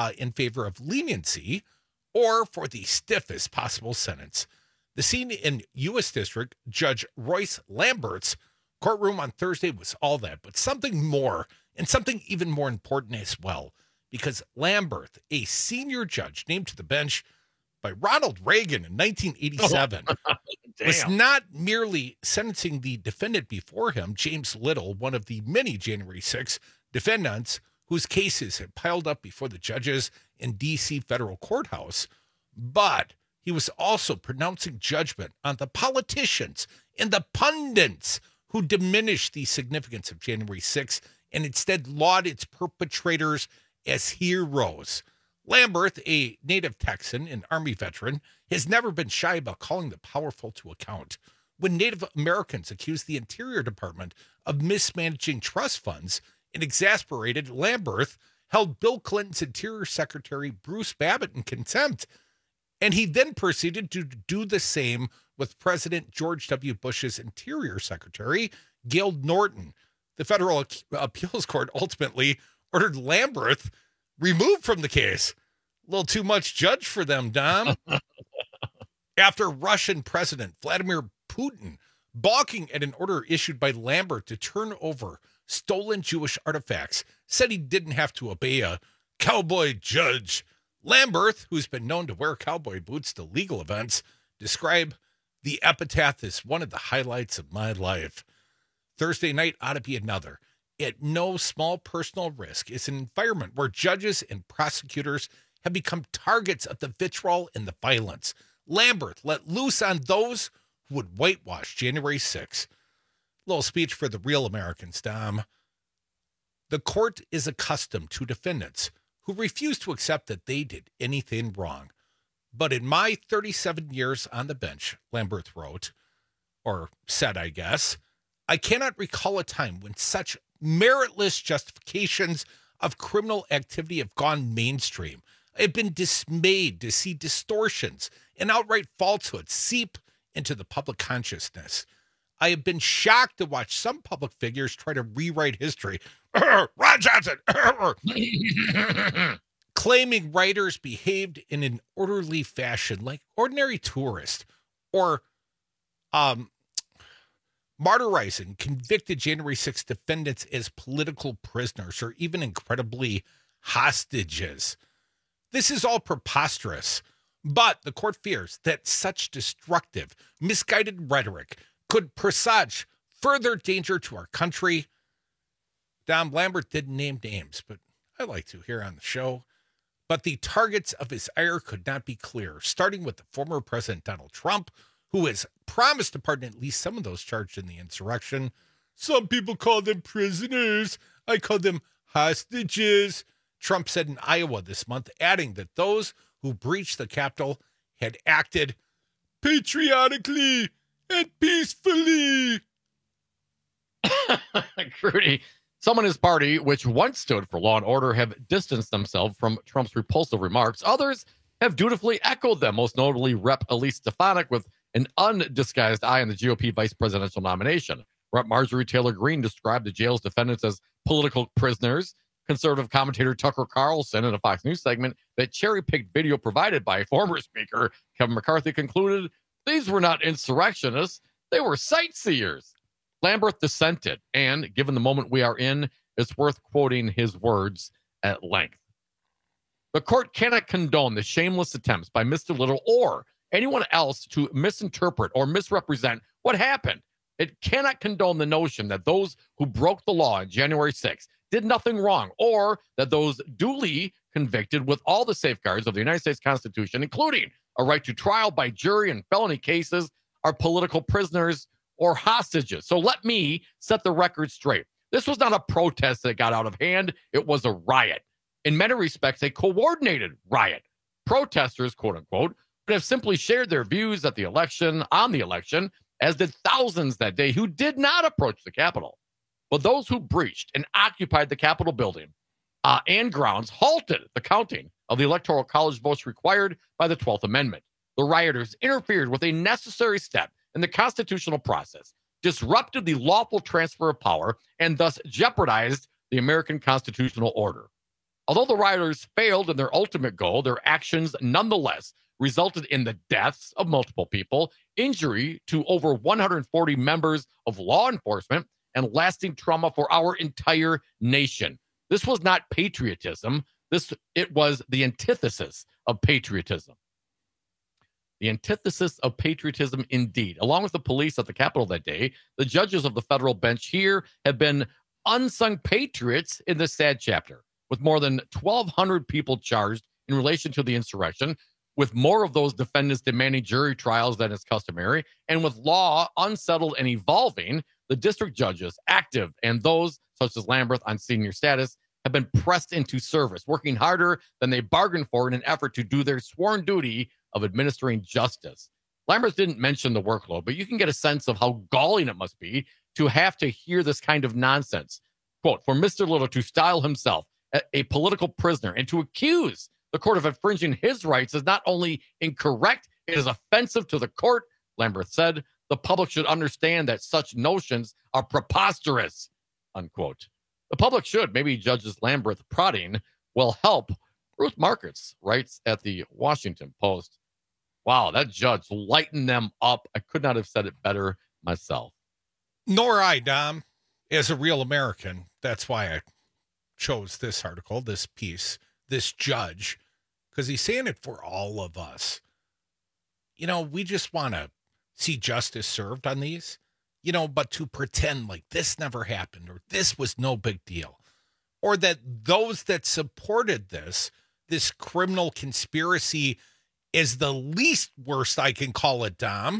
of leniency or for the stiffest possible sentence? The scene in U.S. District Judge Royce Lambert's courtroom on Thursday was all that, but something more, and something even more important as well, because Lambert, a senior judge named to the bench by Ronald Reagan in 1987, was not merely sentencing the defendant before him, James Little, one of the many January 6 defendants whose cases had piled up before the judges in D.C. federal courthouse, but he was also pronouncing judgment on the politicians and the pundits who diminished the significance of January 6 and instead laud its perpetrators as heroes. Lambert, a native Texan and Army veteran, has never been shy about calling the powerful to account. When Native Americans accused the Interior Department of mismanaging trust funds, an exasperated Lambert held Bill Clinton's Interior Secretary Bruce Babbitt in contempt, and he then proceeded to do the same with President George W. Bush's Interior Secretary, Gail Norton. The Federal Appeals Court ultimately ordered Lambert removed from the case. A little too much judge for them, Dom. After Russian President Vladimir Putin balking at an order issued by Lambert to turn over stolen Jewish artifacts, said he didn't have to obey a cowboy judge. Lambert, who's been known to wear cowboy boots to legal events, described the epitaph as one of the highlights of my life. Thursday night ought to be another. At no small personal risk is an environment where judges and prosecutors have become targets of the vitriol and the violence. Lambert let loose on those who would whitewash January 6. Little speech for the real Americans, Dom. The court is accustomed to defendants who refuse to accept that they did anything wrong. But in my 37 years on the bench, Lambert wrote, or said, I guess, I cannot recall a time when such meritless justifications of criminal activity have gone mainstream. I have been dismayed to see distortions and outright falsehoods seep into the public consciousness. I have been shocked to watch some public figures try to rewrite history. Ron Johnson! Claiming writers behaved in an orderly fashion like ordinary tourists, or martyrizing convicted January 6 defendants as political prisoners or even incredibly hostages. This is all preposterous, but the court fears that such destructive, misguided rhetoric could presage further danger to our country. Dom, Lambert didn't name names, but I like to here on the show. But the targets of his ire could not be clearer, starting with the former President Donald Trump, who has promised to pardon at least some of those charged in the insurrection. Some people call them prisoners. I call them hostages, Trump said in Iowa this month, adding that those who breached the Capitol had acted patriotically and peacefully. Crudy, some in his party, which once stood for law and order, have distanced themselves from Trump's repulsive remarks. Others have dutifully echoed them, most notably Rep. Elise Stefanik with an undisguised eye on the GOP vice presidential nomination. Rep. Marjorie Taylor Greene described the jail's defendants as political prisoners. Conservative commentator Tucker Carlson in a Fox News segment that cherry-picked video provided by former Speaker Kevin McCarthy concluded these were not insurrectionists, they were sightseers. Lamberth dissented, and given the moment we are in, it's worth quoting his words at length. The court cannot condone the shameless attempts by Mr. Little or anyone else to misinterpret or misrepresent what happened. It cannot condone the notion that those who broke the law on January 6th did nothing wrong, or that those duly convicted with all the safeguards of the United States Constitution, including a right to trial by jury in felony cases, are political prisoners or hostages. So let me set the record straight. This was not a protest that got out of hand. It was a riot. In many respects, a coordinated riot. Protesters, quote unquote, would have simply shared their views on the election, as did thousands that day who did not approach the Capitol. But those who breached and occupied the Capitol building and grounds halted the counting of the Electoral College votes required by the 12th Amendment. The rioters interfered with a necessary step in the constitutional process, disrupted the lawful transfer of power, and thus jeopardized the American constitutional order. Although the rioters failed in their ultimate goal, their actions nonetheless resulted in the deaths of multiple people, injury to over 140 members of law enforcement, and lasting trauma for our entire nation. This was not patriotism. It was the antithesis of patriotism. The antithesis of patriotism, indeed. Along with the police at the Capitol that day, the judges of the federal bench here have been unsung patriots in this sad chapter, with more than 1,200 people charged in relation to the insurrection, with more of those defendants demanding jury trials than is customary, and with law unsettled and evolving, the district judges, active, and those, such as Lamberth on senior status, have been pressed into service, working harder than they bargained for in an effort to do their sworn duty of administering justice. Lamberth didn't mention the workload, but you can get a sense of how galling it must be to have to hear this kind of nonsense. Quote, for Mr. Little to style himself a political prisoner and to accuse the court of infringing his rights is not only incorrect, it is offensive to the court, Lamberth said. The public should understand that such notions are preposterous, unquote. The public should. Maybe Judges Lamberth prodding will help. Ruth Markets writes at the Washington Post, wow, that judge lightened them up. I could not have said it better myself. Nor I, Dom, as a real American. That's why I chose this article, this piece, this judge, because he's saying it for all of us. You know, we just want to see justice served on these, you know, but to pretend like this never happened or this was no big deal, or that those that supported this criminal conspiracy is the least worst I can call it, Dom.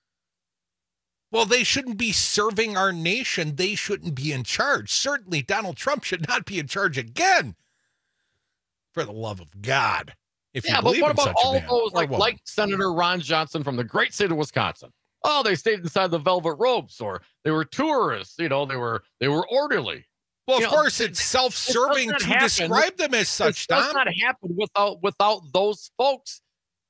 Well, they shouldn't be serving our nation. They shouldn't be in charge. Certainly, Donald Trump should not be in charge again. For the love of God. If you believe but what in about such a all man those or like Senator Ron Johnson from the great state of Wisconsin? Oh, they stayed inside the velvet ropes, or they were tourists. You know, they were orderly. Well, of course, it's self-serving to describe them as such, Dom. It does not happen without those folks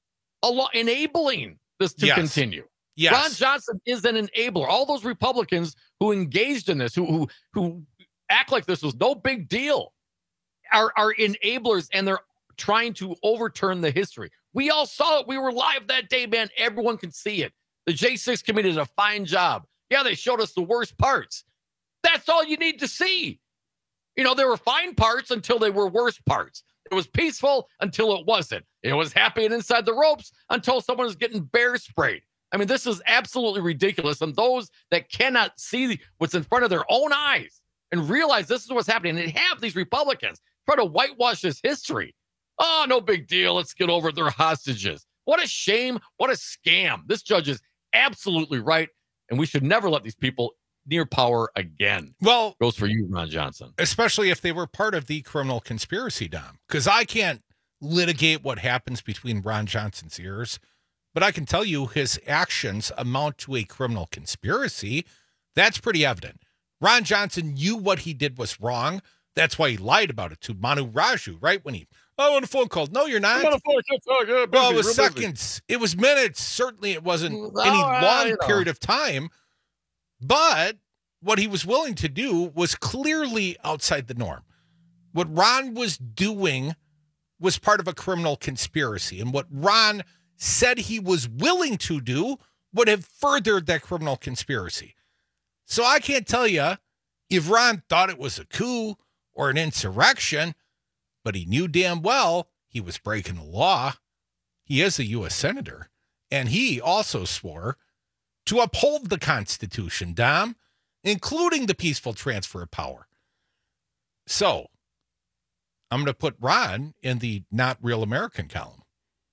enabling this to continue. Yes. Ron Johnson is an enabler. All those Republicans who engaged in this, who act like this was no big deal, are enablers, and they're trying to overturn the history. We all saw it. We were live that day, man. Everyone can see it. The J6 committee did a fine job. Yeah, they showed us the worst parts. That's all you need to see. You know, there were fine parts until they were worst parts. It was peaceful until it wasn't. It was happy and inside the ropes until someone was getting bear sprayed. I mean, this is absolutely ridiculous. And those that cannot see what's in front of their own eyes and realize this is what's happening, and have these Republicans try to whitewash this history. Oh, no big deal. Let's get over it. They're hostages. What a shame. What a scam. This judge is absolutely right, and we should never let these people near power again. Well, goes for you, Ron Johnson. Especially if they were part of the criminal conspiracy, Dom. Because I can't litigate what happens between Ron Johnson's ears, but I can tell you his actions amount to a criminal conspiracy. That's pretty evident. Ron Johnson knew what he did was wrong. That's why he lied about it to Manu Raju, right? When I want a phone call. No, you're not. Well, it was seconds. It was minutes. Certainly it wasn't any long period of time. But what he was willing to do was clearly outside the norm. What Ron was doing was part of a criminal conspiracy. And what Ron said he was willing to do would have furthered that criminal conspiracy. So I can't tell you if Ron thought it was a coup or an insurrection, but he knew damn well he was breaking the law. He is a U.S. Senator, and he also swore to uphold the Constitution, Dom, including the peaceful transfer of power. So I'm going to put Ron in the not real American column.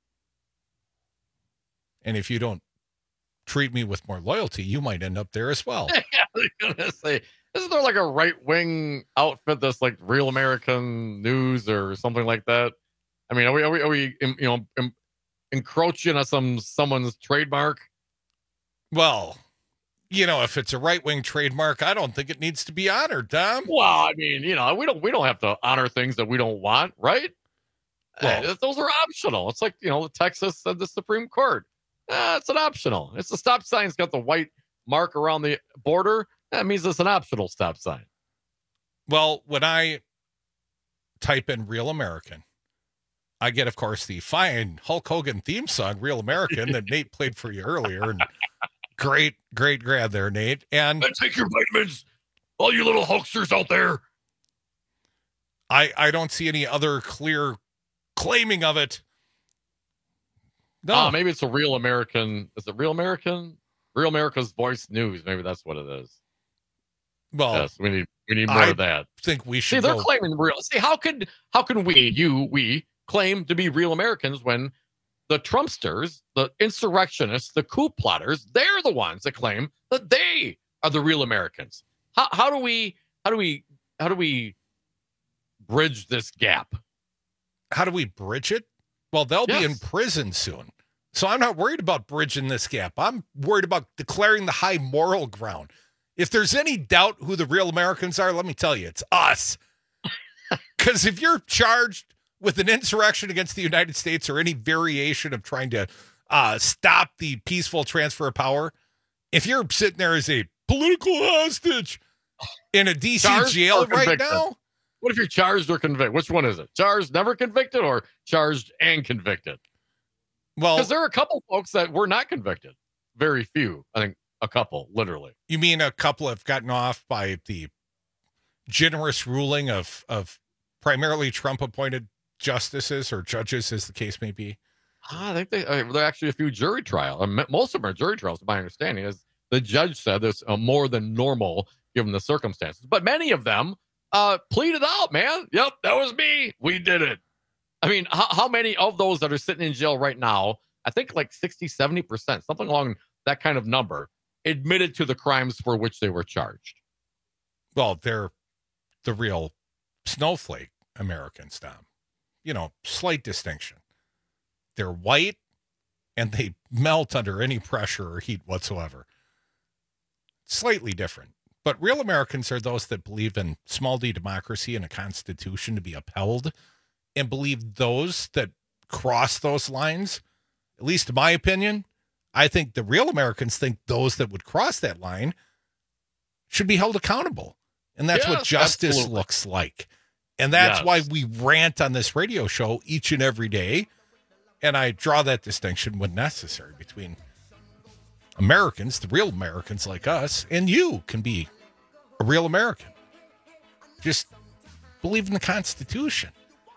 And if you don't treat me with more loyalty, you might end up there as well. I was gonna say, isn't there like a right-wing outfit that's like Real American News or something like that? I mean, are we encroaching on someone's trademark? Well, if it's a right-wing trademark, I don't think it needs to be honored, Tom. Well, I mean, we don't have to honor things that we don't want, right? Well, those are optional. It's like, Texas said the Supreme Court. It's an optional. It's the stop sign's got the white mark around the border. That means it's an optional stop sign. Well, when I type in Real American, I get, of course, the fine Hulk Hogan theme song, Real American, that Nate played for you earlier. And great grab there, Nate. And take your vitamins, all you little Hulksters out there. I don't see any other clear claiming of it. No, maybe it's a Real American. Is it Real American? Real America's Voice News. Maybe that's what it is. Well, yes, we need more of that. I think we should. See, they're claiming real. See, how can we claim to be real Americans when the Trumpsters, the insurrectionists, the coup plotters, they're the ones that claim that they are the real Americans? How do we bridge this gap? How do we bridge it? Well, they'll be in prison soon. So I'm not worried about bridging this gap. I'm worried about declaring the high moral ground. If there's any doubt who the real Americans are, let me tell you, it's us. Because if you're charged with an insurrection against the United States or any variation of trying to stop the peaceful transfer of power, if you're sitting there as a political hostage in a D.C. jail right now. What if you're charged or convicted? Which one is it? Charged, never convicted, or charged and convicted? Well, because there are a couple folks that were not convicted. Very few. I think a couple, literally. You mean a couple have gotten off by the generous ruling of primarily Trump-appointed justices or judges, as the case may be? I think there are actually a few jury trials. Most of them are jury trials, my understanding is. The judge said this more than normal given the circumstances. But many of them pleaded out, man. Yep, that was me. We did it. I mean, how many of those that are sitting in jail right now, I think like 60, 70%, something along that kind of number, admitted to the crimes for which they were charged? Well, they're the real snowflake Americans, Tom. Slight distinction. They're white and they melt under any pressure or heat whatsoever. Slightly different. But real Americans are those that believe in small d democracy and a constitution to be upheld, and believe those that cross those lines, at least in my opinion, I think the real Americans think those that would cross that line should be held accountable. And that's what justice looks like. And that's why we rant on this radio show each and every day. And I draw that distinction when necessary between Americans, the real Americans like us, and you can be a real American. Just believe in the Constitution.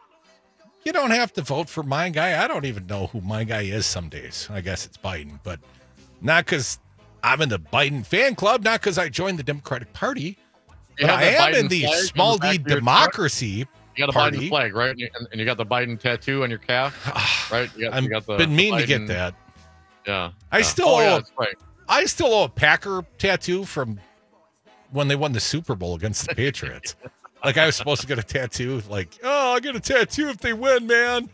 You don't have to vote for my guy. I don't even know who my guy is some days. I guess it's Biden, but not because I'm in the Biden fan club, not because I joined the Democratic Party. But I am in the small d democracy You got a party. Biden flag, right? And you got the Biden tattoo on your calf, right? I've been meaning to get that. Yeah. I still owe a Packer tattoo from when they won the Super Bowl against the Patriots. Like I was supposed to get a tattoo. Like, oh, I'll get a tattoo if they win, man.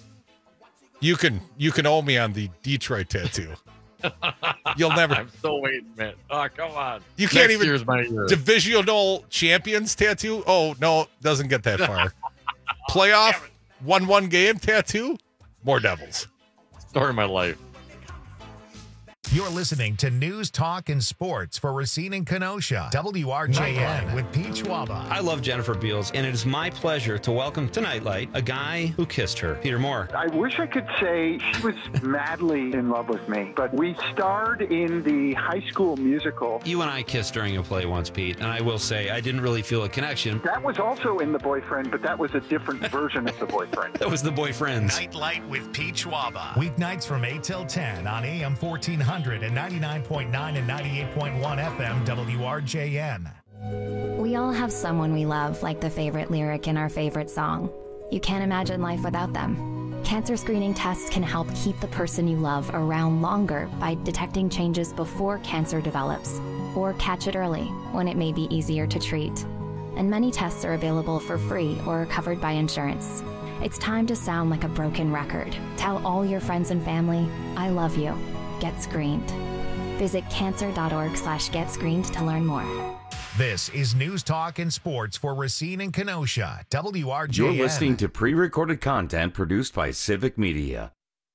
You can owe me on the Detroit tattoo. You'll never. I'm still waiting, man. Oh, come on. You can't Next year's my year. Divisional champions tattoo. Oh no, doesn't get that far. Playoff 1-1 game tattoo. More Devils. Story of my life. You're listening to News, Talk, and Sports for Racine and Kenosha. WRJN with Pete Schwaba. I love Jennifer Beals, and it is my pleasure to welcome to Nightlight a guy who kissed her, Peter Moore. I wish I could say she was madly in love with me, but we starred in the High School Musical. You and I kissed during a play once, Pete, and I will say I didn't really feel a connection. That was also in The Boyfriend, but that was a different version of The Boyfriend. That was The Boyfriends. Nightlight with Pete Schwaba. Weeknights from 8 till 10 on AM 1400 and 99.9 and 98.1 FM WRJN. We all have someone we love, like the favorite lyric in our favorite song. You can't imagine life without them. Cancer screening tests can help keep the person you love around longer by detecting changes before cancer develops, or catch it early when it may be easier to treat. And many tests are available for free or are covered by insurance. It's time to sound like a broken record. Tell all your friends and family, I love you. Get screened. Visit cancer.org/getscreened to learn more. This is News, Talk, and Sports for Racine and Kenosha, WRJN. You're listening to pre-recorded content produced by Civic Media.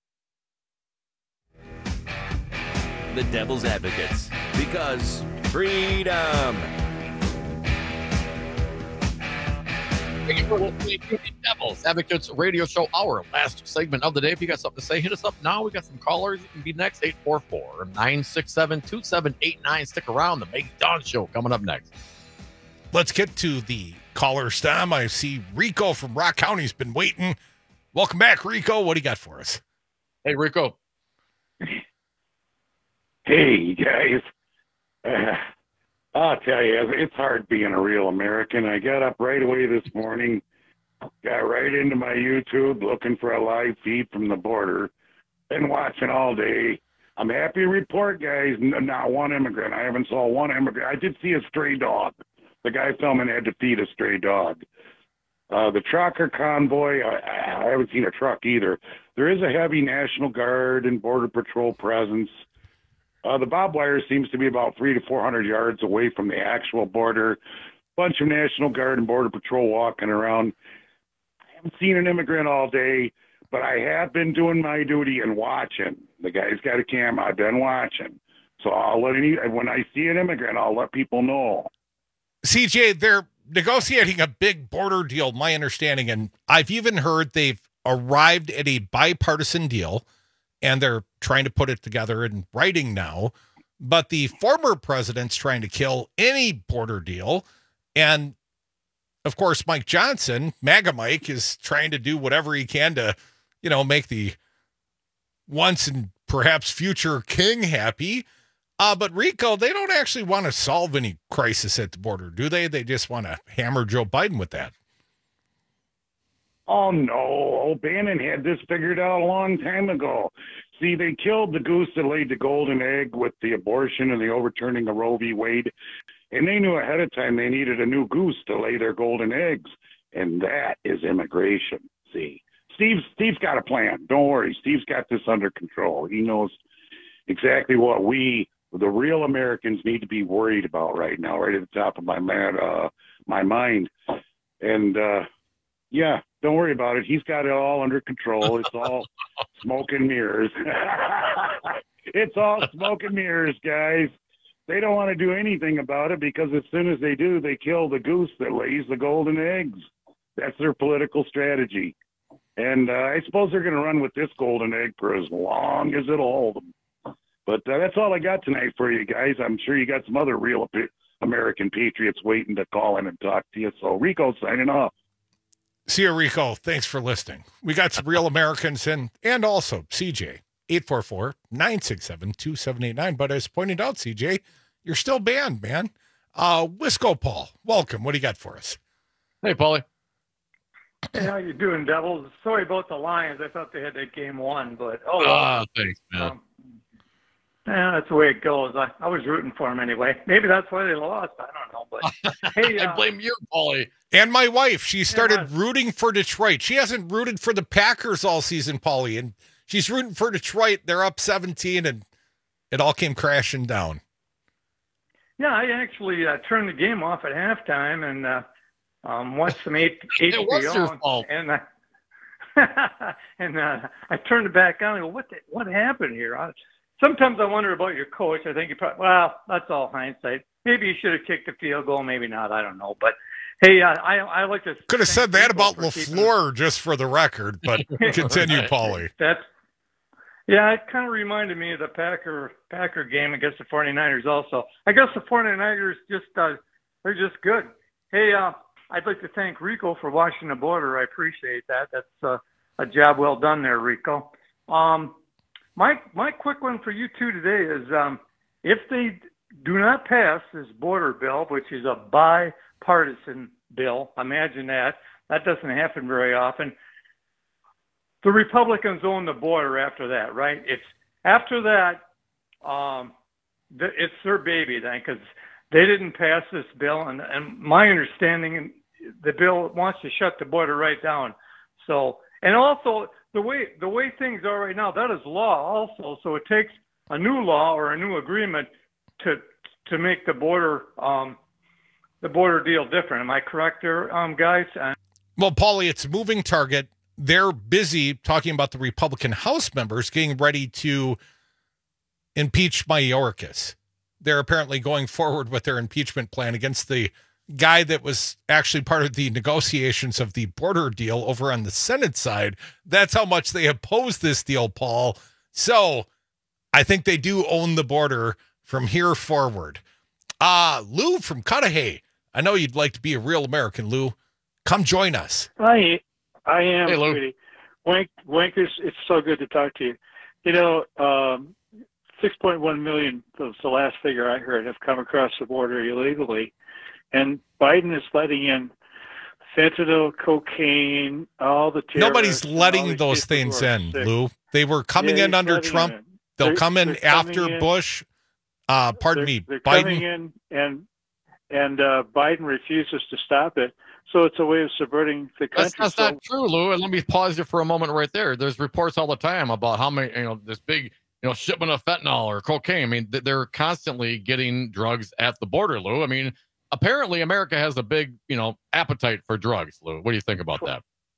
The Devil's Advocates, because freedom. Thank you for listening to the Devil's Advocates Radio Show, our last segment of the day. If you got something to say, hit us up now. We got some callers. You can be next, 844-967-2789. Stick around. The Meg Dawn Show coming up next. Let's get to the caller stem. I see Rico from Rock County's been waiting. Welcome back, Rico. What do you got for us? Hey, Rico. Hey, guys. I'll tell you, it's hard being a real American. I got up right away this morning, got right into my YouTube looking for a live feed from the border, been watching all day. I'm happy to report, guys, not one immigrant. I haven't saw one immigrant. I did see a stray dog. The guy filming had to feed a stray dog. The trucker convoy, I haven't seen a truck either. There is a heavy National Guard and Border Patrol presence. The barbed wire seems to be about 300 to 400 yards away from the actual border. Bunch of National Guard and Border Patrol walking around. I haven't seen an immigrant all day, but I have been doing my duty and watching. The guy's got a camera. I've been watching. So when I see an immigrant, I'll let people know. CJ, they're negotiating a big border deal, my understanding, and I've even heard they've arrived at a bipartisan deal, and they're trying to put it together in writing now. But the former president's trying to kill any border deal. And, of course, Mike Johnson, MAGA Mike, is trying to do whatever he can to, make the once and perhaps future king happy. But, Rico, they don't actually want to solve any crisis at the border, do they? They just want to hammer Joe Biden with that. Oh, no. O'Bannon had this figured out a long time ago. See, they killed the goose that laid the golden egg with the abortion and the overturning of Roe v. Wade. And they knew ahead of time they needed a new goose to lay their golden eggs. And that is immigration. See, Steve's got a plan. Don't worry. Steve's got this under control. He knows exactly what we, the real Americans, need to be worried about right now, right at the top of my mind. And, yeah, don't worry about it. He's got it all under control. It's all smoke and mirrors. It's all smoke and mirrors, guys. They don't want to do anything about it because as soon as they do, they kill the goose that lays the golden eggs. That's their political strategy. And I suppose they're going to run with this golden egg for as long as it'll hold them. But that's all I got tonight for you guys. I'm sure you got some other real American patriots waiting to call in and talk to you. So Rico signing off. See you, Rico. Thanks for listening. We got some real Americans and also CJ, 844-967-2789. But as pointed out, CJ, you're still banned, man. Wisco Paul, welcome. What do you got for us? Hey, Paulie. Hey, how you doing, Devils? Sorry about the Lions. I thought they had that game won, but thanks, man. Yeah, that's the way it goes. I was rooting for them anyway. Maybe that's why they lost. I don't know. But hey, I blame you, Paulie. And my wife, she started rooting for Detroit. She hasn't rooted for the Packers all season, Paulie, and she's rooting for Detroit. They're up 17, and it all came crashing down. Yeah, I actually turned the game off at halftime and watched some HBO. It was your fault. And I turned it back on and go, what happened here? sometimes I wonder about your coach. I think well, that's all hindsight. Maybe you should have kicked the field goal. Maybe not. I don't know. But hey, I like to. Could have said that about LaFleur, just for the record. But continue, Paulie. Yeah, it kind of reminded me of the Packer game against the 49ers. Also, I guess the 49ers they're just good. Hey, I'd like to thank Rico for watching the border. I appreciate that. That's a job well done there, Rico. My quick one for you two today is if they do not pass this border bill, which is a bipartisan bill, imagine that. That doesn't happen very often. The Republicans own the border after that, right? It's after that, it's their baby then, because they didn't pass this bill, and my understanding, the bill wants to shut the border right down. So, and also the way things are right now, that is law also. So it takes a new law or a new agreement to make the border deal different. Am I correct there, guys? Well, Paulie, it's a moving target. They're busy talking about the Republican House members getting ready to impeach Mayorkas. They're apparently going forward with their impeachment plan against the guy that was actually part of the negotiations of the border deal over on the Senate side. That's how much they oppose this deal, Paul. So I think they do own the border from here forward. Lou from Cudahy. I know you'd like to be a real American, Lou. Come join us. I am, hey, Lou. sweetie. Wankers, it's so good to talk to you. You know, 6.1 million, was the last figure I heard, have come across the border illegally. And Biden is letting in fentanyl, cocaine, all the terrorists. Nobody's letting those things in, Lou. They were coming in under Trump. They'll come in after Bush. Pardon me, they're Biden. Coming in, and Biden refuses to stop it. So it's a way of subverting the country. That's not true, Lou. And let me pause you for a moment right there. There's reports all the time about how many, this big, shipment of fentanyl or cocaine. I mean, they're constantly getting drugs at the border, Lou. I mean, apparently America has a big, appetite for drugs, Lou. What do you think about that?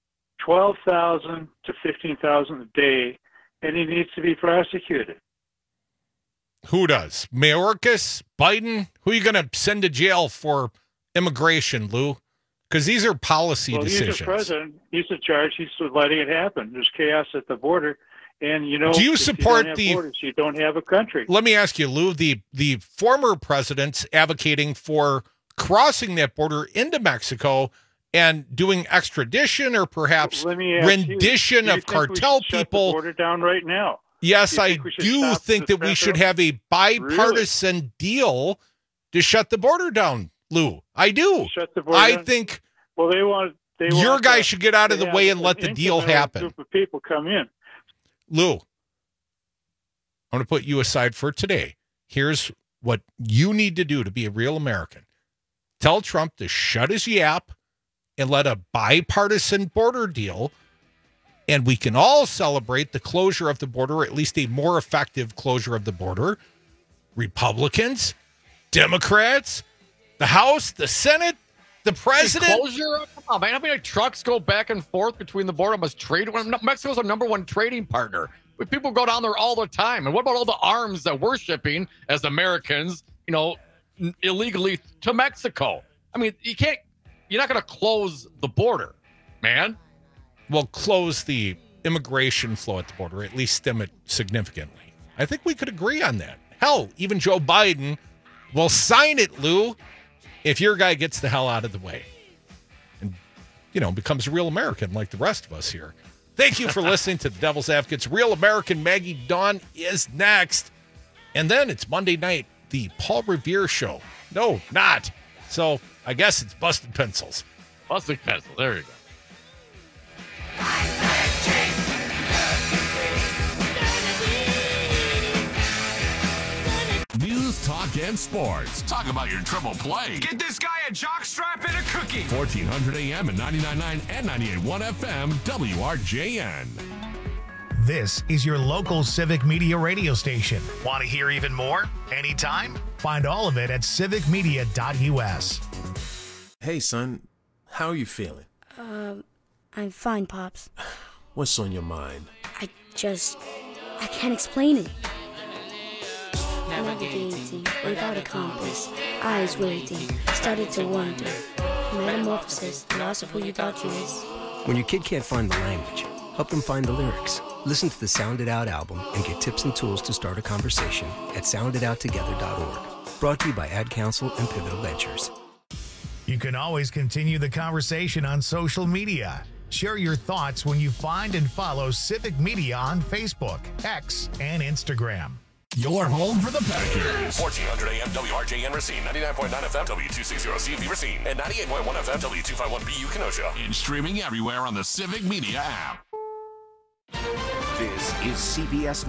12,000 to 15,000 a day, and he needs to be prosecuted. Who does? Mayorkas? Biden? Who are you going to send to jail for immigration, Lou? Because these are policy decisions. He's the president. He's in charge. He's letting it happen. There's chaos at the border. And, do you support the borders, you don't have a country. Let me ask you, Lou, the former president's advocating for crossing that border into Mexico and doing extradition or perhaps rendition of cartel people. Shut the border down right now. Yes, I do think that we should have a bipartisan deal to shut the border down, Lou. I do. Shut the border down. Think your guy should get out of the way and let the deal happen. Group of people come in. Lou, I'm going to put you aside for today. Here's what you need to do to be a real American. Tell Trump to shut his yap and let a bipartisan border deal, and we can all celebrate the closure of the border, or at least a more effective closure of the border. Republicans, Democrats, the House, the Senate, the president. Closure? Come on, man. How many trucks go back and forth between the border? Must trade. Mexico's our number one trading partner. People go down there all the time. And what about all the arms that we're shipping as Americans, illegally to Mexico? I mean, you're not going to close the border, man. Well, close the immigration flow at the border, at least stem it significantly. I think we could agree on that. Hell, even Joe Biden will sign it, Lou, if your guy gets the hell out of the way and, becomes a real American like the rest of us here. Thank you for listening to the Devil's Advocates. Real American Maggie Dawn is next. And then it's Monday night, the Paul Revere Show. No, not. So I guess it's Busted Pencils. Busted Pencils. There you go. News, talk, and sports. Talk about your triple play. Get this guy a jockstrap and a cookie. 1400 AM and 99.9 and 98.1 FM, WRJN. This is your local Civic Media radio station. Want to hear even more? Anytime? Find all of it at civicmedia.us. Hey, son. How are you feeling? I'm fine, Pops. What's on your mind? I can't explain it. navigating without a compass, eyes waiting, started to wonder. Metamorphosis, loss of who you thought you was. When your kid can't find the language, help them find the lyrics. Listen to the Sound It Out album and get tips and tools to start a conversation at sounditouttogether.org. Brought to you by Ad Council and Pivotal Ventures. You can always continue the conversation on social media. Share your thoughts when you find and follow Civic Media on Facebook, X, and Instagram. Your home for the Packers. 1400 AM WRJN Racine, 99.9 FM W260CV Racine, and 98.1 FM W251BU Kenosha. And streaming everywhere on the Civic Media app. This is CBS